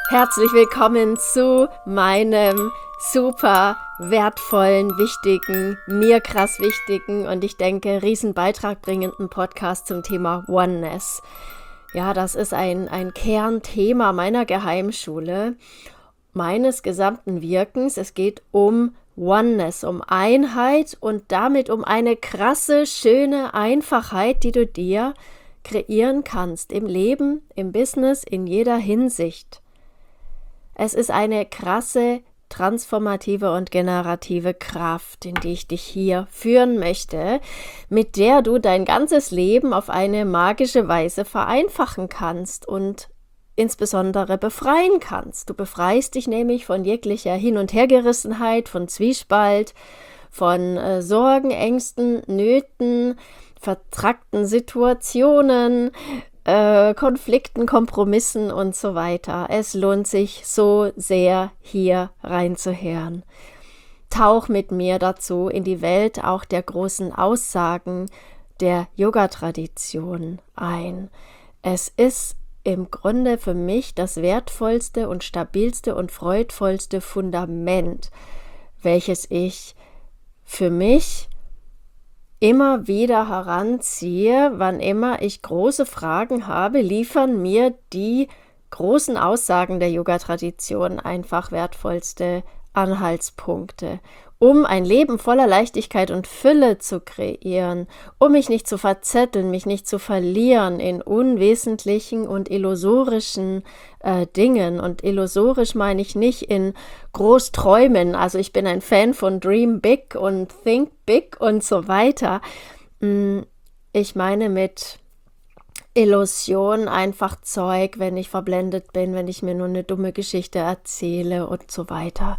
Herzlich willkommen zu meinem super wertvollen, wichtigen, mir krass wichtigen und ich denke riesen Beitrag bringenden Podcast zum Thema Oneness. Ja, das ist ein Kernthema meiner Geheimschule, meines gesamten Wirkens. Es geht um Oneness, um Einheit und damit um eine krasse, schöne Einfachheit, die du dir kreieren kannst im Leben, im Business, in jeder Hinsicht. Es ist eine krasse, transformative und generative Kraft, in die ich dich hier führen möchte, mit der du dein ganzes Leben auf eine magische Weise vereinfachen kannst und insbesondere befreien kannst. Du befreist dich nämlich von jeglicher Hin- und Hergerissenheit, von Zwiespalt, von Sorgen, Ängsten, Nöten, vertrackten Situationen, Konflikten, Kompromissen und so weiter. Es lohnt sich so sehr, hier reinzuhören. Tauch mit mir dazu in die Welt auch der großen Aussagen der Yoga-Tradition ein. Es ist im Grunde für mich das wertvollste und stabilste und freudvollste Fundament, welches ich für mich immer wieder heranziehe, wann immer ich große Fragen habe, liefern mir die großen Aussagen der Yoga-Tradition einfach wertvollste Anhaltspunkte, um ein Leben voller Leichtigkeit und Fülle zu kreieren, um mich nicht zu verzetteln, mich nicht zu verlieren in unwesentlichen und illusorischen Dingen. Und illusorisch meine ich nicht in Großträumen, also ich bin ein Fan von Dream Big und Think Big und so weiter. Ich meine mit Illusion einfach Zeug, wenn ich verblendet bin, wenn ich mir nur eine dumme Geschichte erzähle und so weiter.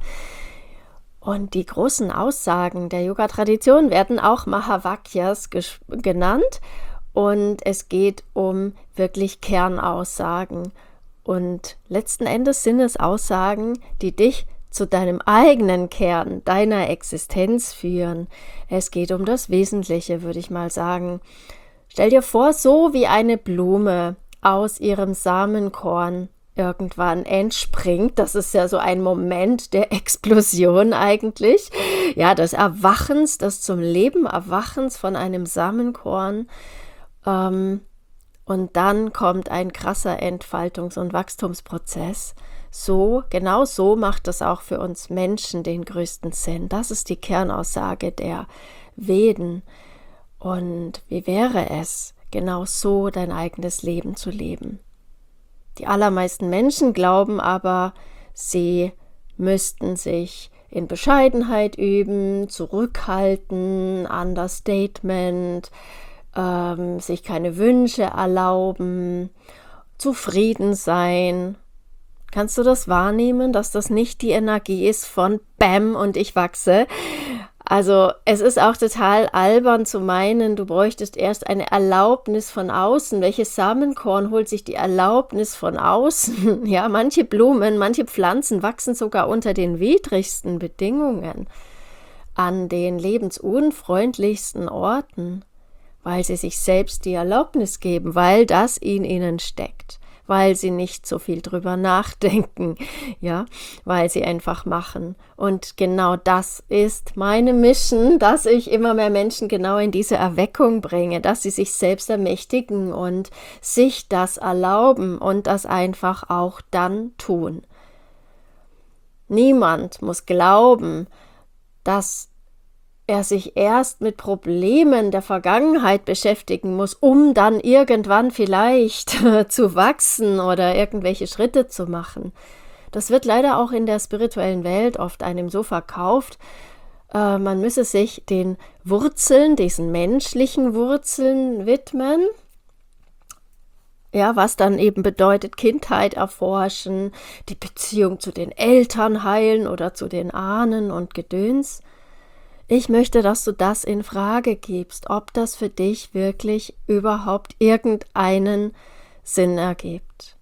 Und die großen Aussagen der Yoga-Tradition werden auch Mahavakyas genannt und es geht um wirklich Kernaussagen. Und letzten Endes sind es Aussagen, die dich zu deinem eigenen Kern, deiner Existenz führen. Es geht um das Wesentliche, würde ich mal sagen. Stell dir vor, so wie eine Blume aus ihrem Samenkorn irgendwann entspringt, das ist ja so ein Moment der Explosion eigentlich, ja, des Erwachens, des zum Leben Erwachens von einem Samenkorn, und dann kommt ein krasser Entfaltungs- und Wachstumsprozess. Genau so macht das auch für uns Menschen den größten Sinn. Das ist die Kernaussage der Veden. Und wie wäre es, genau so dein eigenes Leben zu leben? Die allermeisten Menschen glauben aber, sie müssten sich in Bescheidenheit üben, zurückhalten, Understatement, sich keine Wünsche erlauben, zufrieden sein. Kannst du das wahrnehmen, dass das nicht die Energie ist von Bäm und ich wachse? Also es ist auch total albern zu meinen, du bräuchtest erst eine Erlaubnis von außen. Welches Samenkorn holt sich die Erlaubnis von außen? Ja, manche Blumen, manche Pflanzen wachsen sogar unter den widrigsten Bedingungen, an den lebensunfreundlichsten Orten, weil sie sich selbst die Erlaubnis geben, weil das in ihnen steckt, weil sie nicht so viel drüber nachdenken, ja, weil sie einfach machen. Und genau das ist meine Mission, dass ich immer mehr Menschen genau in diese Erweckung bringe, dass sie sich selbst ermächtigen und sich das erlauben und das einfach auch dann tun. Niemand muss glauben, dass er sich erst mit Problemen der Vergangenheit beschäftigen muss, um dann irgendwann vielleicht zu wachsen oder irgendwelche Schritte zu machen. Das wird leider auch in der spirituellen Welt oft einem so verkauft. Man müsse sich den Wurzeln, diesen menschlichen Wurzeln widmen. Ja, was dann eben bedeutet, Kindheit erforschen, die Beziehung zu den Eltern heilen oder zu den Ahnen und Gedöns. Ich möchte, dass du das in Frage gibst, ob das für dich wirklich überhaupt irgendeinen Sinn ergibt.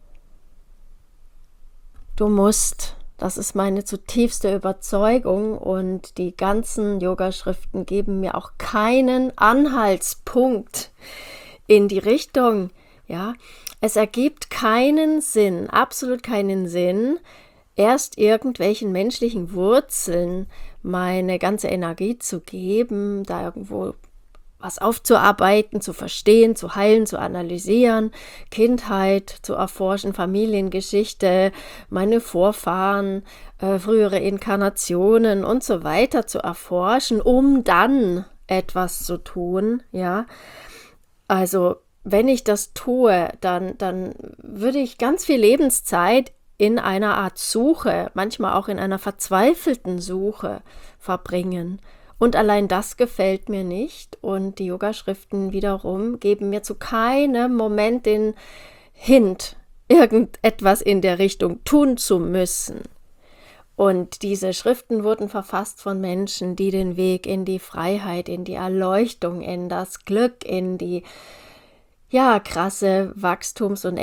Du musst, das ist meine zutiefste Überzeugung und die ganzen Yoga-Schriften geben mir auch keinen Anhaltspunkt in die Richtung, Ja, es ergibt keinen Sinn, absolut keinen Sinn, erst irgendwelchen menschlichen Wurzeln meine ganze Energie zu geben, da irgendwo was aufzuarbeiten, zu verstehen, zu heilen, zu analysieren, Kindheit zu erforschen, Familiengeschichte, meine Vorfahren, frühere Inkarnationen und so weiter zu erforschen, um dann etwas zu tun, ja. Also wenn ich das tue, dann würde ich ganz viel Lebenszeit in einer Art Suche, manchmal auch in einer verzweifelten Suche verbringen. Und allein das gefällt mir nicht. Und die Yogaschriften wiederum geben mir zu keinem Moment den Hint, irgendetwas in der Richtung tun zu müssen. Und diese Schriften wurden verfasst von Menschen, die den Weg in die Freiheit, in die Erleuchtung, in das Glück, in die krasse Wachstums- und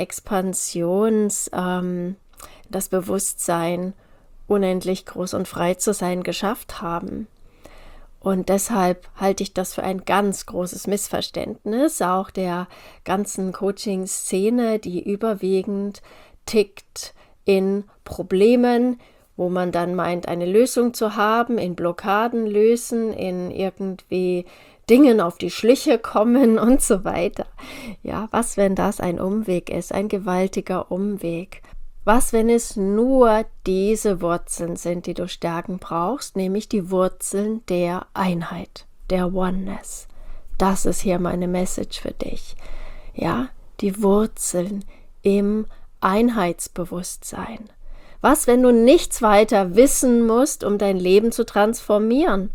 das Bewusstsein, unendlich groß und frei zu sein, geschafft haben. Und deshalb halte ich das für ein ganz großes Missverständnis, auch der ganzen Coaching-Szene, die überwiegend tickt in Problemen, wo man dann meint, eine Lösung zu haben, in Blockaden lösen, in irgendwie Dingen auf die Schliche kommen und so weiter. Ja, was, wenn das ein Umweg ist, ein gewaltiger Umweg? Was, wenn es nur diese Wurzeln sind, die du stärken brauchst, nämlich die Wurzeln der Einheit, der Oneness. Das ist hier meine Message für dich. Ja, die Wurzeln im Einheitsbewusstsein. Was, wenn du nichts weiter wissen musst, um dein Leben zu transformieren?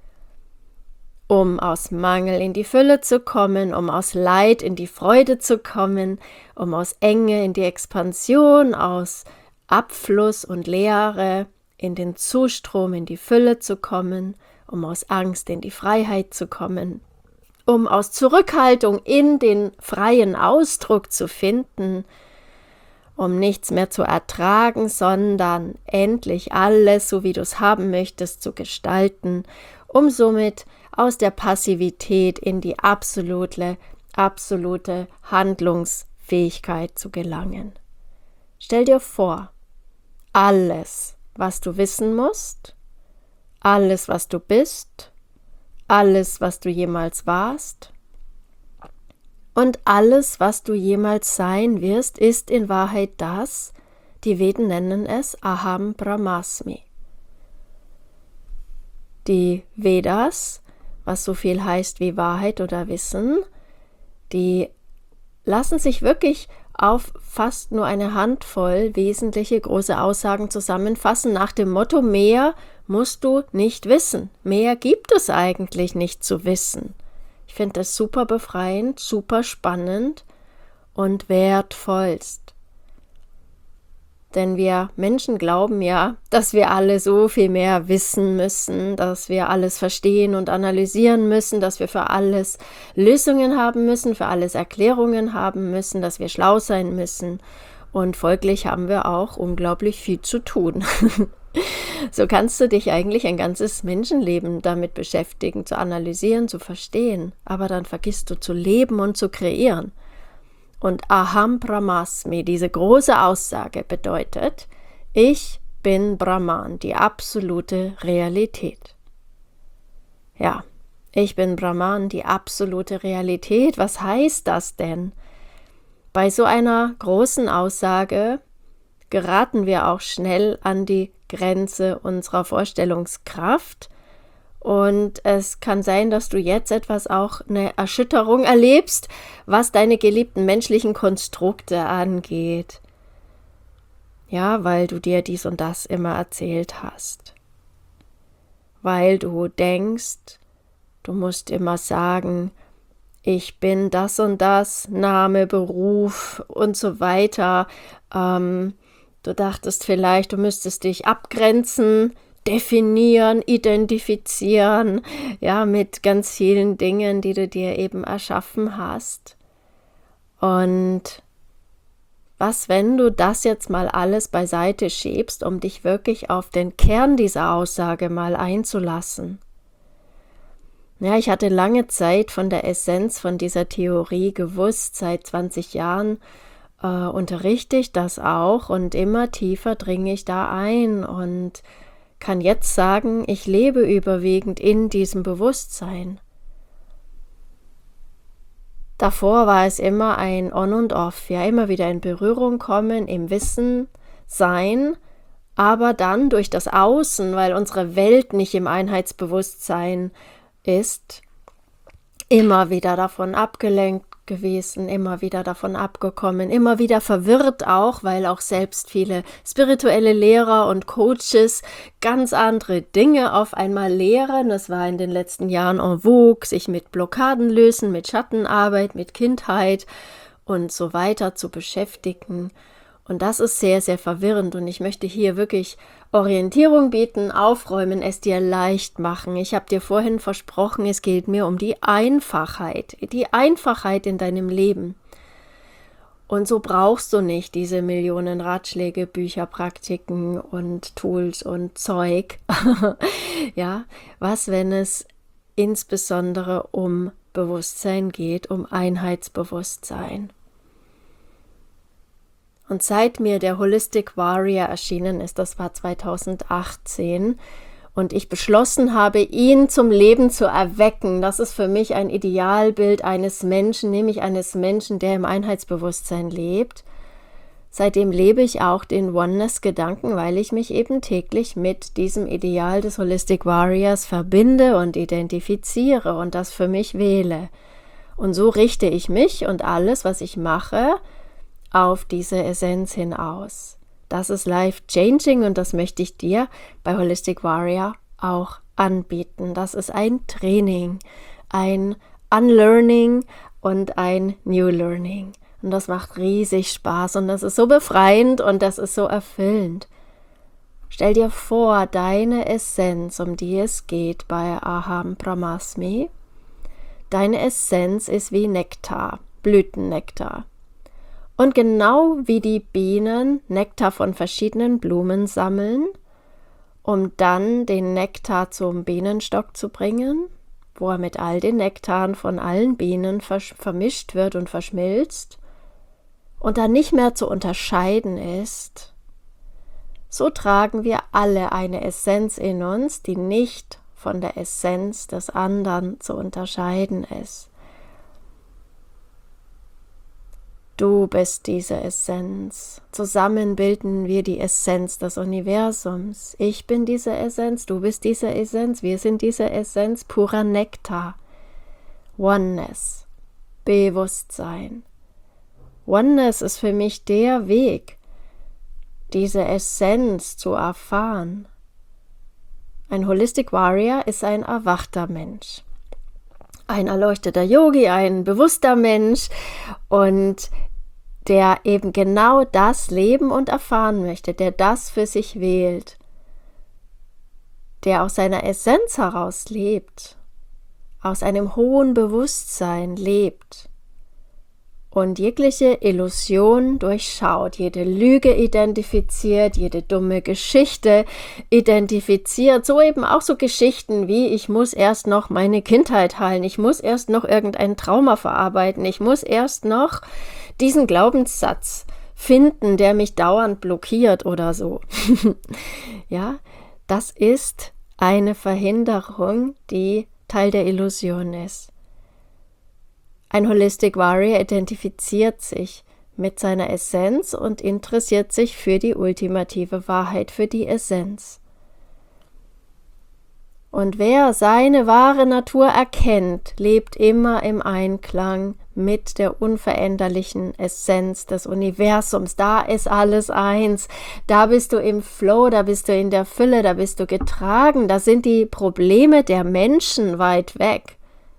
Um aus Mangel in die Fülle zu kommen, um aus Leid in die Freude zu kommen, um aus Enge in die Expansion, aus Abfluss und Leere in den Zustrom, in die Fülle zu kommen, um aus Angst in die Freiheit zu kommen, um aus Zurückhaltung in den freien Ausdruck zu finden, um nichts mehr zu ertragen, sondern endlich alles, so wie du es haben möchtest, zu gestalten, um somit aus der Passivität in die absolute Handlungsfähigkeit zu gelangen. Stell dir vor, alles, was du wissen musst, alles, was du bist, alles, was du jemals warst und alles, was du jemals sein wirst, ist in Wahrheit das, die Veden nennen es Aham Brahmasmi. Die Vedas, was so viel heißt wie Wahrheit oder Wissen, die lassen sich wirklich auf fast nur eine Handvoll wesentliche große Aussagen zusammenfassen, nach dem Motto, mehr musst du nicht wissen. Mehr gibt es eigentlich nicht zu wissen. Ich finde das super befreiend, super spannend und wertvollst. Denn wir Menschen glauben ja, dass wir alle so viel mehr wissen müssen, dass wir alles verstehen und analysieren müssen, dass wir für alles Lösungen haben müssen, für alles Erklärungen haben müssen, dass wir schlau sein müssen. Und folglich haben wir auch unglaublich viel zu tun. So kannst du dich eigentlich ein ganzes Menschenleben damit beschäftigen, zu analysieren, zu verstehen. Aber dann vergisst du zu leben und zu kreieren. Und Aham Brahmasmi, diese große Aussage bedeutet, ich bin Brahman, die absolute Realität. Ja, ich bin Brahman, die absolute Realität. Was heißt das denn? Bei so einer großen Aussage geraten wir auch schnell an die Grenze unserer Vorstellungskraft. Und es kann sein, dass du jetzt auch eine Erschütterung erlebst, was deine geliebten menschlichen Konstrukte angeht. Ja, weil du dir dies und das immer erzählt hast. Weil du denkst, du musst immer sagen, ich bin das und das, Name, Beruf und so weiter. Du dachtest vielleicht, du müsstest dich abgrenzen, definieren, identifizieren, ja, mit ganz vielen Dingen, die du dir eben erschaffen hast. Und was, wenn du das jetzt mal alles beiseite schiebst, um dich wirklich auf den Kern dieser Aussage mal einzulassen? Ja, ich hatte lange Zeit von der Essenz von dieser Theorie gewusst. Seit 20 Jahren unterrichte ich das auch und immer tiefer dringe ich da ein und kann jetzt sagen, ich lebe überwiegend in diesem Bewusstsein. Davor war es immer ein On und Off, ja, immer wieder in Berührung kommen, im Wissen sein, aber dann durch das Außen, weil unsere Welt nicht im Einheitsbewusstsein ist, immer wieder davon abgelenkt gewesen, immer wieder davon abgekommen, immer wieder verwirrt auch, weil auch selbst viele spirituelle Lehrer und Coaches ganz andere Dinge auf einmal lehren. Das war in den letzten Jahren en vogue, sich mit Blockaden lösen, mit Schattenarbeit, mit Kindheit und so weiter zu beschäftigen. Und das ist sehr, sehr verwirrend und ich möchte hier wirklich Orientierung bieten, aufräumen, es dir leicht machen. Ich habe dir vorhin versprochen, es geht mir um die Einfachheit in deinem Leben. Und so brauchst du nicht diese Millionen Ratschläge, Bücher, Praktiken und Tools und Zeug. Ja, was, wenn es insbesondere um Bewusstsein geht, um Einheitsbewusstsein? Und seit mir der Holistic Warrior erschienen ist, das war 2018, und ich beschlossen habe, ihn zum Leben zu erwecken, das ist für mich ein Idealbild eines Menschen, nämlich eines Menschen, der im Einheitsbewusstsein lebt. Seitdem lebe ich auch den Oneness-Gedanken, weil ich mich eben täglich mit diesem Ideal des Holistic Warriors verbinde und identifiziere und das für mich wähle. Und so richte ich mich und alles, was ich mache, auf diese Essenz hinaus. Das ist life-changing und das möchte ich dir bei Holistic Warrior auch anbieten. Das ist ein Training, ein Unlearning und ein New Learning. Und das macht riesig Spaß und das ist so befreiend und das ist so erfüllend. Stell dir vor, deine Essenz, um die es geht bei Aham Brahmasmi, deine Essenz ist wie Nektar, Blütennektar. Und genau wie die Bienen Nektar von verschiedenen Blumen sammeln, um dann den Nektar zum Bienenstock zu bringen, wo er mit all den Nektaren von allen Bienen vermischt wird und verschmilzt und dann nicht mehr zu unterscheiden ist, so tragen wir alle eine Essenz in uns, die nicht von der Essenz des anderen zu unterscheiden ist. Du bist diese Essenz. Zusammen bilden wir die Essenz des Universums. Ich bin diese Essenz, du bist diese Essenz, wir sind diese Essenz, purer Nektar. Oneness, Bewusstsein. Oneness ist für mich der Weg, diese Essenz zu erfahren. Ein Holistic Warrior ist ein erwachter Mensch. Ein erleuchteter Yogi, ein bewusster Mensch und der eben genau das leben und erfahren möchte, der das für sich wählt, der aus seiner Essenz heraus lebt, aus einem hohen Bewusstsein lebt und jegliche Illusion durchschaut, jede Lüge identifiziert, jede dumme Geschichte identifiziert, so eben auch so Geschichten wie, ich muss erst noch meine Kindheit heilen, ich muss erst noch irgendein Trauma verarbeiten, ich muss erst noch diesen Glaubenssatz finden, der mich dauernd blockiert oder so. Ja, das ist eine Verhinderung, die Teil der Illusion ist. Ein Holistic Warrior identifiziert sich mit seiner Essenz und interessiert sich für die ultimative Wahrheit, für die Essenz. Und wer seine wahre Natur erkennt, lebt immer im Einklang mit der unveränderlichen Essenz des Universums. Da ist alles eins. Da bist du im Flow, da bist du in der Fülle, da bist du getragen. Da sind die Probleme der Menschen weit weg.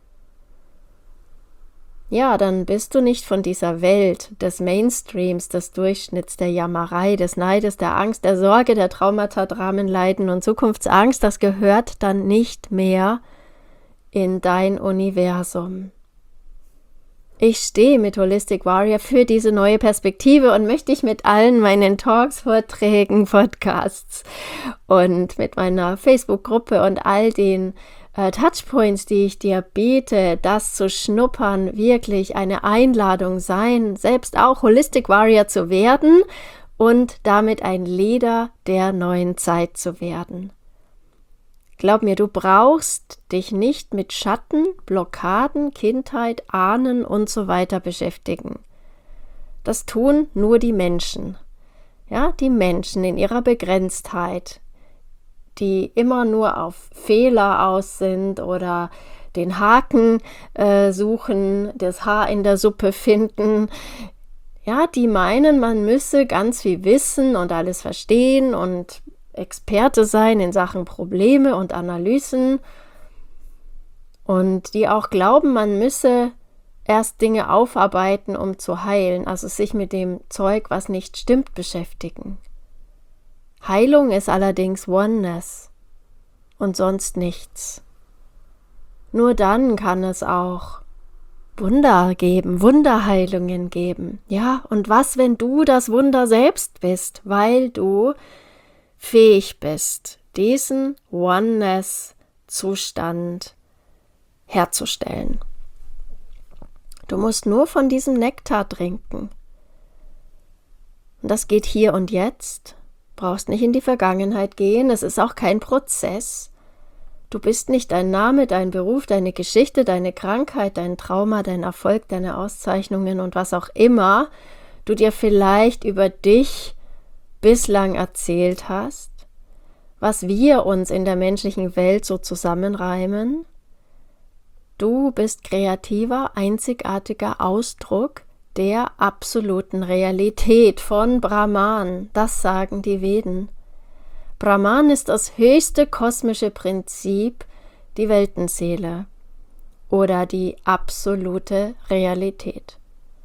Ja, dann bist du nicht von dieser Welt des Mainstreams, des Durchschnitts, der Jammerei, des Neides, der Angst, der Sorge, der Traumata, Dramen, Leiden und Zukunftsangst. Das gehört dann nicht mehr in dein Universum. Ich stehe mit Holistic Warrior für diese neue Perspektive und möchte dich mit allen meinen Talks, Vorträgen, Podcasts und mit meiner Facebook-Gruppe und all den Touchpoints, die ich dir biete, das zu schnuppern, wirklich eine Einladung sein, selbst auch Holistic Warrior zu werden und damit ein Leader der neuen Zeit zu werden. Glaub mir, du brauchst dich nicht mit Schatten, Blockaden, Kindheit, Ahnen und so weiter beschäftigen. Das tun nur die Menschen. Ja, die Menschen in ihrer Begrenztheit, die immer nur auf Fehler aus sind oder den Haken suchen, das Haar in der Suppe finden. Ja, die meinen, man müsse ganz viel wissen und alles verstehen und Experte sein in Sachen Probleme und Analysen. Und die auch glauben, man müsse erst Dinge aufarbeiten, um zu heilen, also sich mit dem Zeug, was nicht stimmt, beschäftigen. Heilung ist allerdings Oneness und sonst nichts. Nur dann kann es auch Wunder geben, Wunderheilungen geben. Ja, und was, wenn du das Wunder selbst bist, weil du fähig bist, diesen Oneness-Zustand herzustellen. Du musst nur von diesem Nektar trinken. Und das geht hier und jetzt. Brauchst nicht in die Vergangenheit gehen, es ist auch kein Prozess. Du bist nicht dein Name, dein Beruf, deine Geschichte, deine Krankheit, dein Trauma, dein Erfolg, deine Auszeichnungen und was auch immer du dir vielleicht über dich bislang erzählt hast, was wir uns in der menschlichen Welt so zusammenreimen. Du bist kreativer, einzigartiger Ausdruck der absoluten Realität von Brahman, das sagen die Veden. Brahman ist das höchste kosmische Prinzip, die Weltenseele oder die absolute Realität.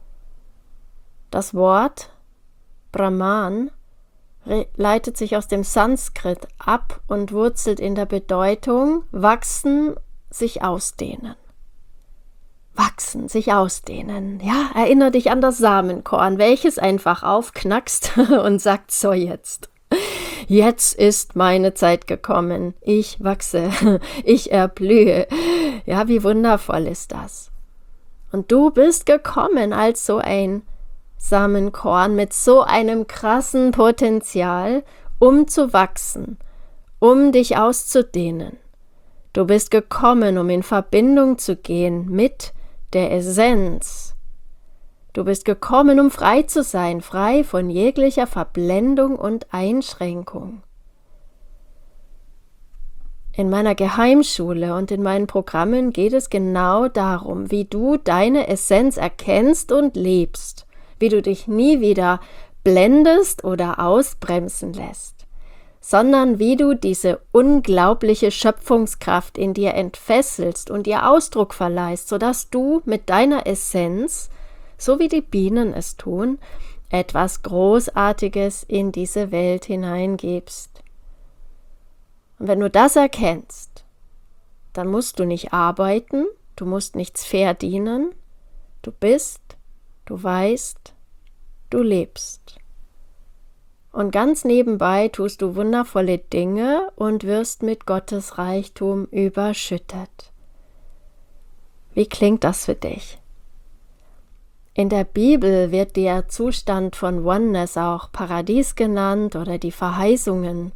Das Wort Brahman leitet sich aus dem Sanskrit ab und wurzelt in der Bedeutung wachsen, sich ausdehnen. Wachsen, sich ausdehnen. Ja, erinnere dich an das Samenkorn, welches einfach aufknackst und sagt, so jetzt. Jetzt ist meine Zeit gekommen. Ich wachse, ich erblühe. Ja, wie wundervoll ist das. Und du bist gekommen als so ein Samenkorn mit so einem krassen Potenzial, um zu wachsen, um dich auszudehnen. Du bist gekommen, um in Verbindung zu gehen mit der Essenz. Du bist gekommen, um frei zu sein, frei von jeglicher Verblendung und Einschränkung. In meiner Geheimschule und in meinen Programmen geht es genau darum, wie du deine Essenz erkennst und lebst, wie du dich nie wieder blendest oder ausbremsen lässt, sondern wie du diese unglaubliche Schöpfungskraft in dir entfesselst und ihr Ausdruck verleihst, sodass du mit deiner Essenz, so wie die Bienen es tun, etwas Großartiges in diese Welt hineingibst. Und wenn du das erkennst, dann musst du nicht arbeiten, du musst nichts verdienen, du bist, du weißt, du lebst. Und ganz nebenbei tust du wundervolle Dinge und wirst mit Gottes Reichtum überschüttet. Wie klingt das für dich? In der Bibel wird der Zustand von Oneness auch Paradies genannt oder die Verheißungen.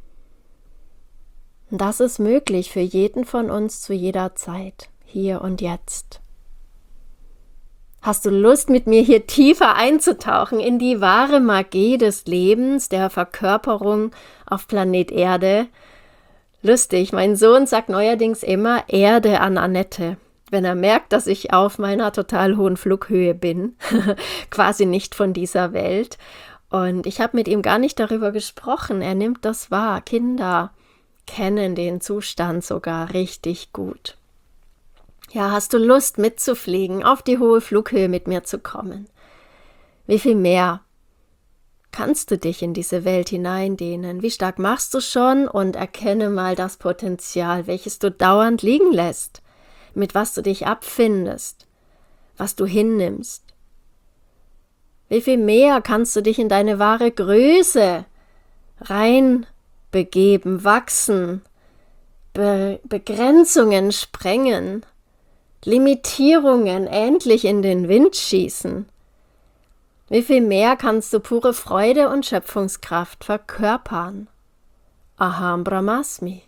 Das ist möglich für jeden von uns zu jeder Zeit, hier und jetzt. Hast du Lust, mit mir hier tiefer einzutauchen in die wahre Magie des Lebens, der Verkörperung auf Planet Erde? Lustig, mein Sohn sagt neuerdings immer Erde an Annette, wenn er merkt, dass ich auf meiner total hohen Flughöhe bin, quasi nicht von dieser Welt. Und ich habe mit ihm gar nicht darüber gesprochen, er nimmt das wahr. Kinder kennen den Zustand sogar richtig gut. Ja, hast du Lust mitzufliegen, auf die hohe Flughöhe mit mir zu kommen? Wie viel mehr kannst du dich in diese Welt hineindehnen? Wie stark machst du schon? Und erkenne mal das Potenzial, welches du dauernd liegen lässt, mit was du dich abfindest, was du hinnimmst. Wie viel mehr kannst du dich in deine wahre Größe reinbegeben, wachsen, Begrenzungen sprengen, Limitierungen endlich in den Wind schießen. Wie viel mehr kannst du pure Freude und Schöpfungskraft verkörpern? Aham Brahmasmi.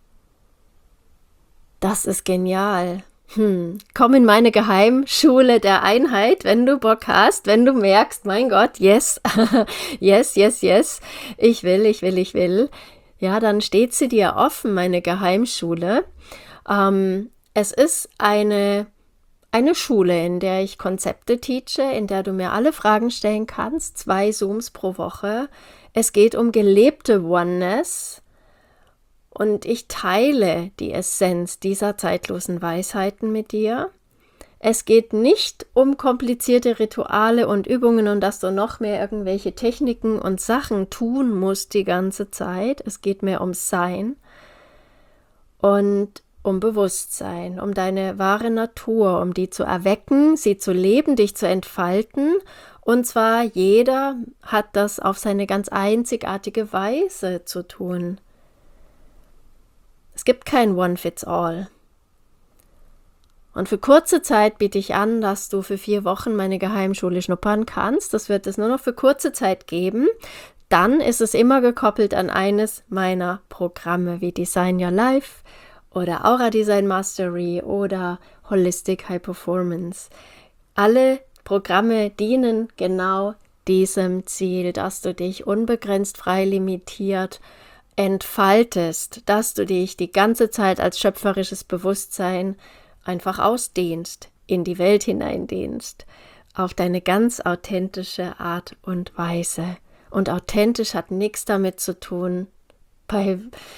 Das ist genial. Komm in meine Geheimschule der Einheit, wenn du Bock hast, wenn du merkst, mein Gott, yes, yes, yes, yes, ich will. Ja, dann steht sie dir offen, meine Geheimschule. Es ist eine Schule, in der ich Konzepte teache, in der du mir alle Fragen stellen kannst, 2 Zooms pro Woche. Es geht um gelebte Oneness und ich teile die Essenz dieser zeitlosen Weisheiten mit dir. Es geht nicht um komplizierte Rituale und Übungen und dass du noch mehr irgendwelche Techniken und Sachen tun musst die ganze Zeit. Es geht mehr ums Sein und um Bewusstsein, um deine wahre Natur, um die zu erwecken, sie zu leben, dich zu entfalten. Und zwar jeder hat das auf seine ganz einzigartige Weise zu tun. Es gibt kein One-Fits-All. Und für kurze Zeit biete ich an, dass du für 4 Wochen meine Geheimschule schnuppern kannst. Das wird es nur noch für kurze Zeit geben. Dann ist es immer gekoppelt an eines meiner Programme wie Design Your Life oder Aura Design Mastery oder Holistic High Performance. Alle Programme dienen genau diesem Ziel, dass du dich unbegrenzt frei limitiert entfaltest, dass du dich die ganze Zeit als schöpferisches Bewusstsein einfach ausdehnst, in die Welt hineindehnst, auf deine ganz authentische Art und Weise. Und authentisch hat nichts damit zu tun, bei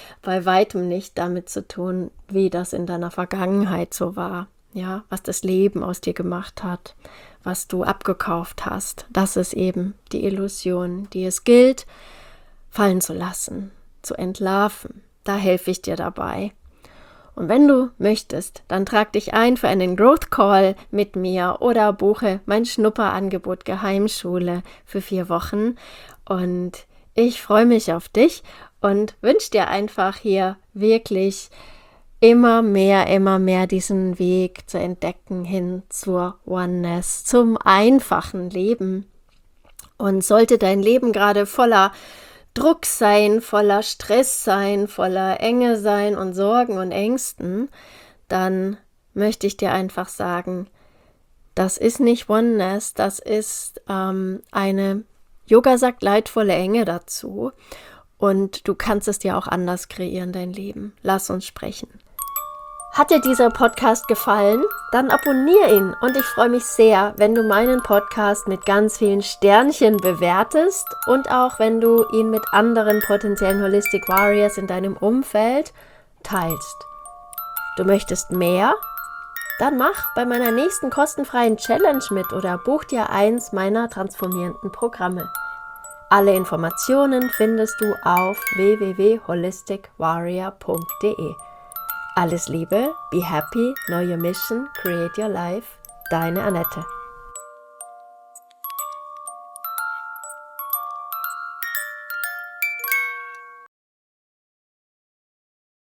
weitem nicht damit zu tun, wie das in deiner Vergangenheit so war, ja, was das Leben aus dir gemacht hat, was du abgekauft hast. Das ist eben die Illusion, die es gilt, fallen zu lassen, zu entlarven. Da helfe ich dir dabei. Und wenn du möchtest, dann trag dich ein für einen Growth Call mit mir oder buche mein Schnupperangebot Geheimschule für 4 Wochen. Und ich freue mich auf dich und wünsche dir einfach hier wirklich immer mehr diesen Weg zu entdecken hin zur Oneness, zum einfachen Leben. Und sollte dein Leben gerade voller Druck sein, voller Stress sein, voller Enge sein und Sorgen und Ängsten, dann möchte ich dir einfach sagen, das ist nicht Oneness, das ist eine, Yoga sagt, leidvolle Enge dazu und du kannst es dir auch anders kreieren, dein Leben. Lass uns sprechen. Hat dir dieser Podcast gefallen? Dann abonniere ihn und ich freue mich sehr, wenn du meinen Podcast mit ganz vielen Sternchen bewertest und auch wenn du ihn mit anderen potenziellen Holistic Warriors in deinem Umfeld teilst. Du möchtest mehr? Dann mach bei meiner nächsten kostenfreien Challenge mit oder buch dir eins meiner transformierenden Programme. Alle Informationen findest du auf www.holisticwarrior.de. Alles Liebe, be happy, know your mission, create your life, deine Annette.